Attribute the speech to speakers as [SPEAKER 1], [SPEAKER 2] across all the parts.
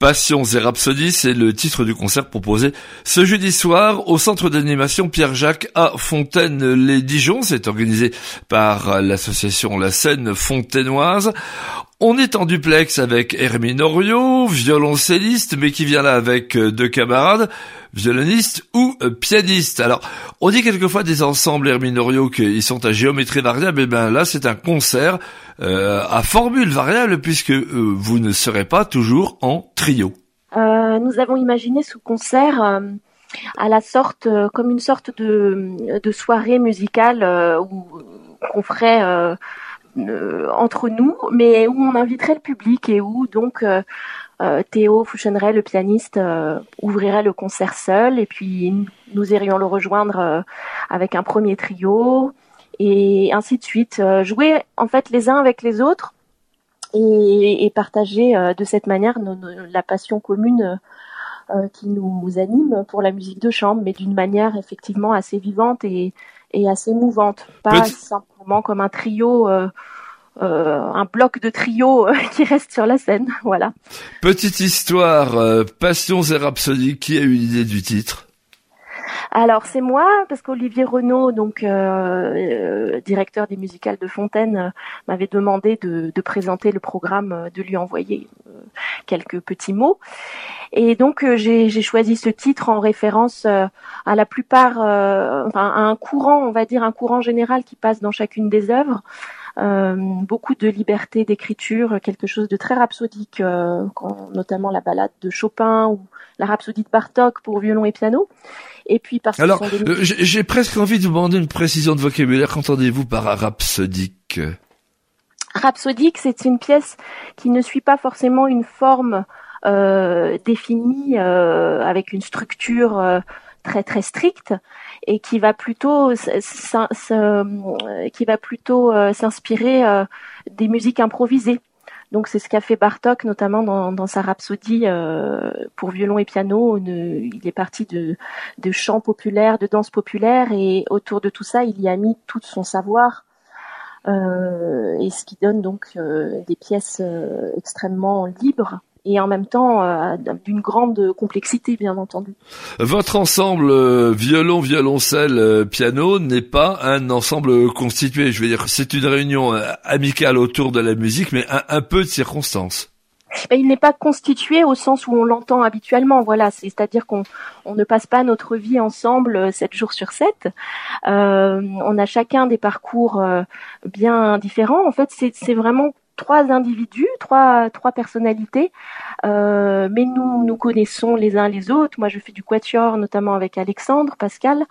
[SPEAKER 1] Passions et Rhapsodies, c'est le titre du concert proposé ce jeudi soir au centre d'animation Pierre-Jacques à Fontaine-les-Dijon. C'est organisé par l'association La Scène Fontainoise. On est en duplex avec Hermine Oriot, violoncelliste, mais qui vient là avec deux camarades, violonistes ou pianistes. Alors, on dit quelquefois des ensembles, Hermine Oriot, qu'ils sont à géométrie variable. Et ben là, c'est un concert à formule variable, puisque vous ne serez pas toujours en trio.
[SPEAKER 2] Nous avons imaginé ce concert à la sorte, comme une sorte de soirée musicale qu'on ferait entre nous, mais où on inviterait le public et où donc Théo Fouchenray, le pianiste, ouvrirait le concert seul, et puis nous irions le rejoindre avec un premier trio, et ainsi de suite. Jouer en fait les uns avec les autres et partager de cette manière la passion commune qui nous anime pour la musique de chambre, mais d'une manière effectivement assez vivante et assez mouvante, pas simplement comme un trio, un bloc de trio qui reste sur la scène, voilà.
[SPEAKER 1] Petite histoire, Passions et Rhapsodies, qui a eu l'idée du titre?
[SPEAKER 2] Alors c'est moi, parce qu'Olivier Renaud, donc directeur des musicales de Fontaine, m'avait demandé de présenter le programme, de lui envoyer quelques petits mots. Et donc j'ai choisi ce titre en référence à la plupart, à un courant, on va dire un courant général qui passe dans chacune des œuvres. Beaucoup de liberté d'écriture, quelque chose de très rhapsodique, notamment la ballade de Chopin ou la rhapsodie de Bartók pour violon et piano. Et puis parce
[SPEAKER 1] alors, j'ai presque envie de vous demander une précision de vocabulaire. Qu'entendez-vous par rhapsodique?
[SPEAKER 2] Rhapsodique, c'est une pièce qui ne suit pas forcément une forme définie avec une structure très très stricte, et qui va plutôt s'inspirer des musiques improvisées. Donc c'est ce qu'a fait Bartók notamment dans sa rhapsodie pour violon et piano. Il est parti de chants populaires, de danses populaires, et autour de tout ça, il y a mis tout son savoir, et ce qui donne donc des pièces extrêmement libres, et en même temps d'une grande complexité, bien entendu.
[SPEAKER 1] Votre ensemble violon, violoncelle, piano n'est pas un ensemble constitué. Je veux dire, c'est une réunion amicale autour de la musique, mais un peu de circonstances.
[SPEAKER 2] Il n'est pas constitué au sens où on l'entend habituellement, voilà. C'est-à-dire qu'on ne passe pas notre vie ensemble 7 jours sur 7. On a chacun des parcours bien différents. En fait, c'est vraiment 3 individus, trois personnalités, mais nous connaissons les uns les autres. Moi, je fais du quatuor, notamment avec Alexandre Pascal,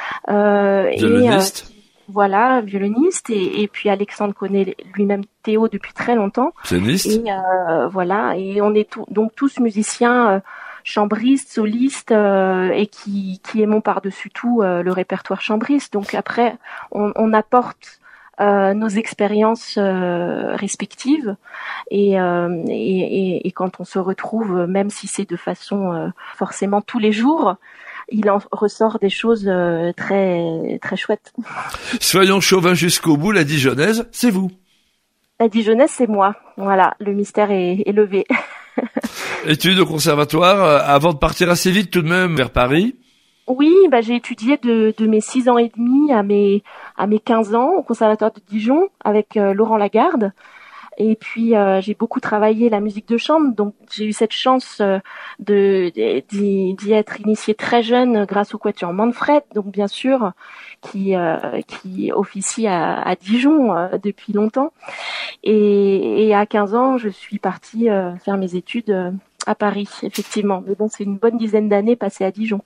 [SPEAKER 1] violoniste.
[SPEAKER 2] Voilà, violoniste, et puis Alexandre connaît lui-même Théo depuis très longtemps.
[SPEAKER 1] Pianiste.
[SPEAKER 2] Et voilà, et on est donc tous musiciens, chambristes, solistes, et qui aimons par-dessus tout le répertoire chambriste. Donc après, on apporte nos expériences respectives, et quand on se retrouve, même si c'est de façon forcément tous les jours, il en ressort des choses très très chouettes.
[SPEAKER 1] Soyons chauvins jusqu'au bout, la Dijonnaise, c'est vous.
[SPEAKER 2] La Dijonnaise, c'est moi. Voilà, le mystère est levé.
[SPEAKER 1] Études au conservatoire, avant de partir assez vite tout de même vers Paris.
[SPEAKER 2] Oui, j'ai étudié de mes 6 ans et demi à mes 15 ans au conservatoire de Dijon avec Laurent Lagarde. Et puis j'ai beaucoup travaillé la musique de chambre, donc j'ai eu cette chance d'y être initiée très jeune grâce au quatuor Manfred, donc bien sûr qui officie à Dijon depuis longtemps. Et à 15 ans, je suis partie faire mes études à Paris, effectivement. Mais bon, c'est une bonne dizaine d'années passées à Dijon.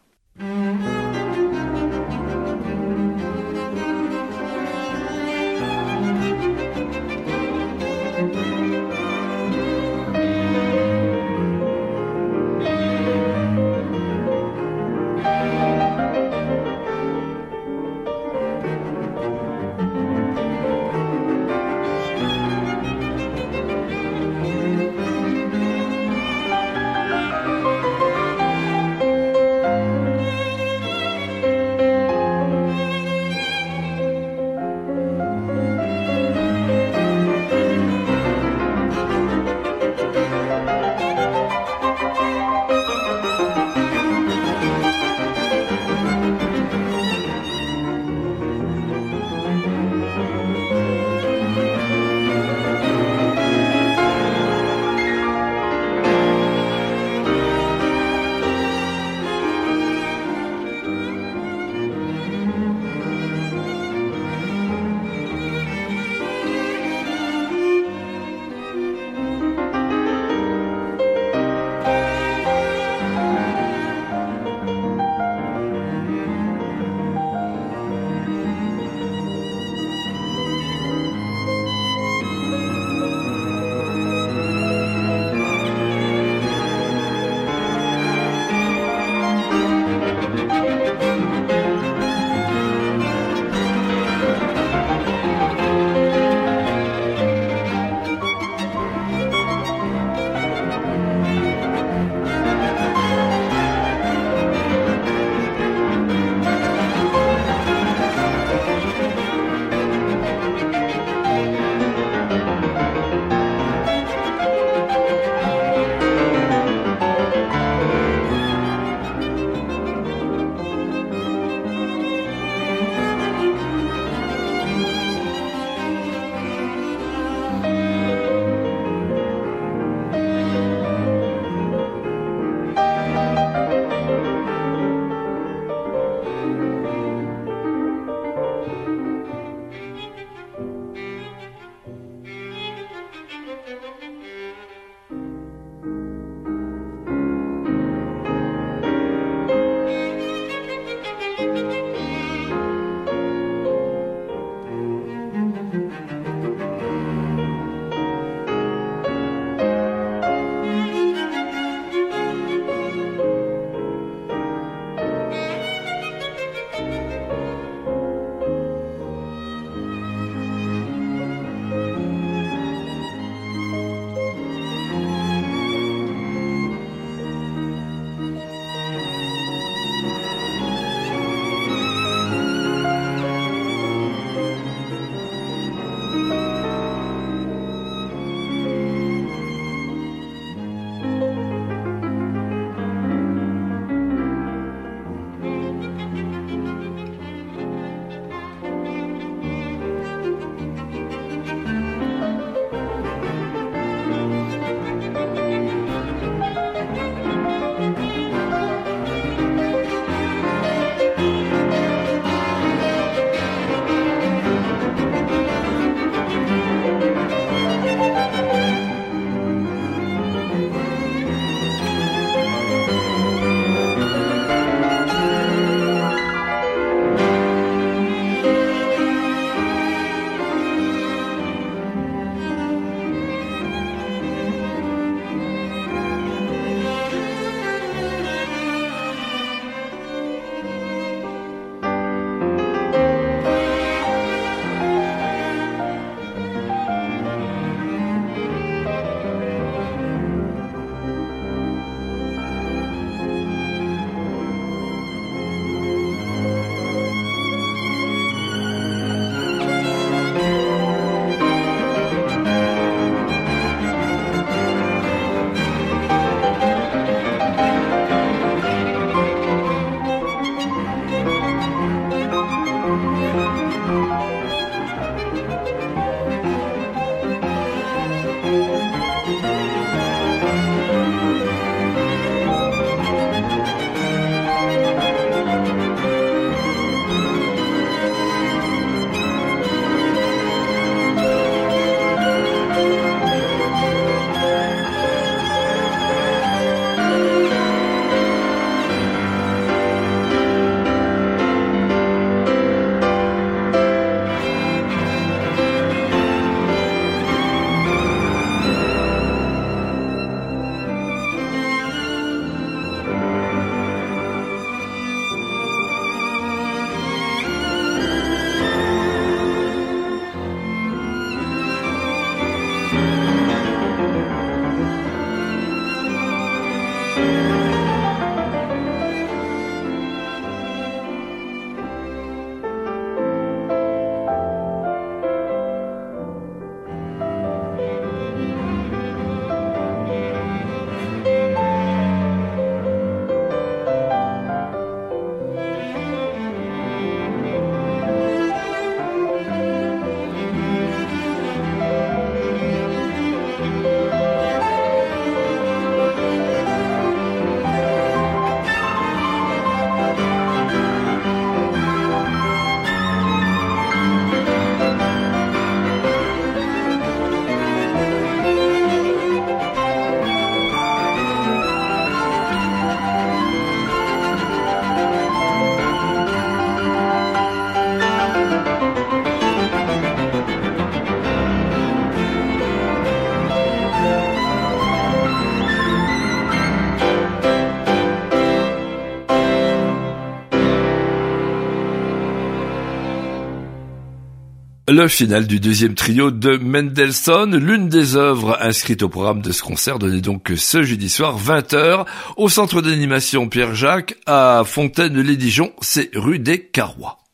[SPEAKER 1] Le final du deuxième trio de Mendelssohn, l'une des œuvres inscrites au programme de ce concert, donnait donc ce jeudi soir 20h au centre d'animation Pierre-Jacques à Fontaine-les-Dijon, c'est rue des Carrois.